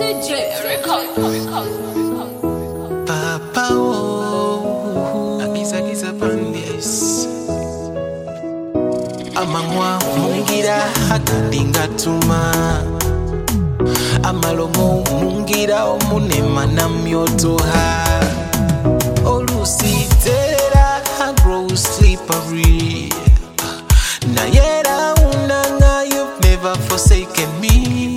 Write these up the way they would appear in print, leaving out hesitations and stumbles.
Papa, oh, agiza pandis. Amangwa mungira hakadinga tuma. Amalomo mungira omunema namyotoha. Olusi tera grow slippery. Nayera unanga, you've never forsaken me.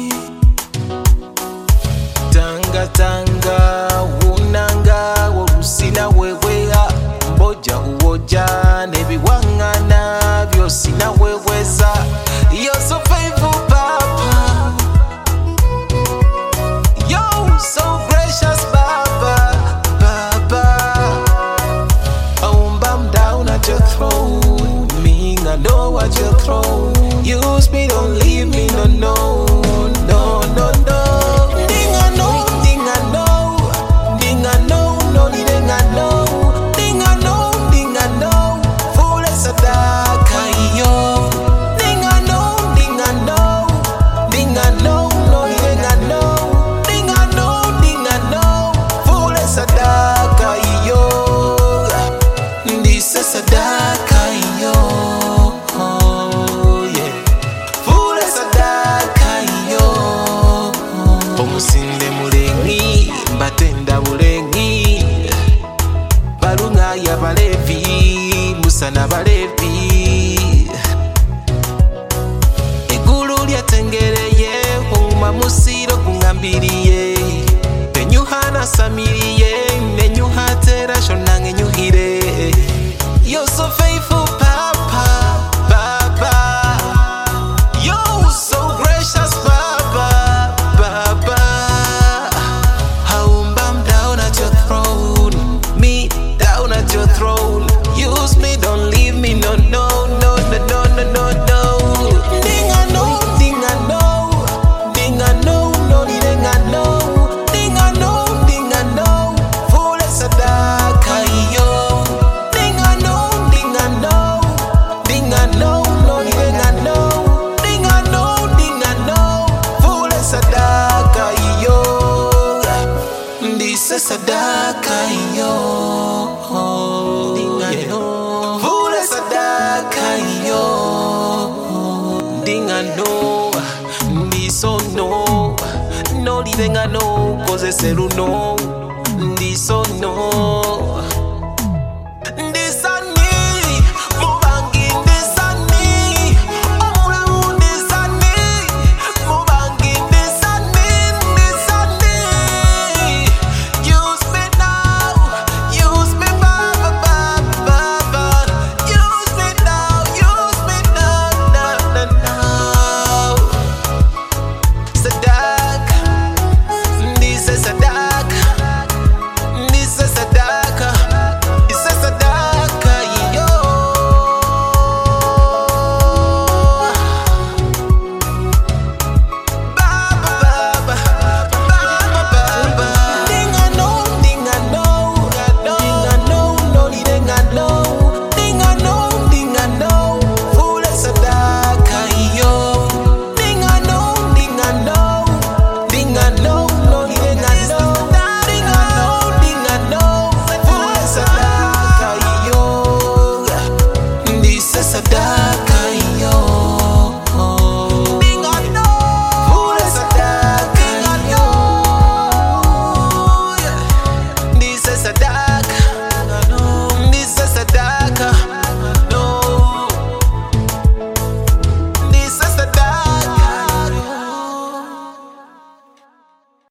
Tanga unanga worusina wewea mboja uoja nebiwangana byosina weweza. You're so faithful, Papa. You're so gracious, Papa. I'm down at your throne. Me, I know at your throne. Use me, don't leave me, no. Sadaka yo, yeah. Fule sadaka yo. Omusinde mulengi, batenda bulengi. Balunga ya balevi, musana balevi. Egulu lyatengereye, uma musiro kungambiriye. Penyuhana samiriye, nenyuhatera shonange nyuhire. You're so faithful, Papa. You're so gracious, Papa. I'm down at your throne. Me down at your throne. Use me, don't leave me, no. Sadaka yo, Fule sadaka yo, Dingano, Ndiso no, livenga no, cause seru no, Ndiso no.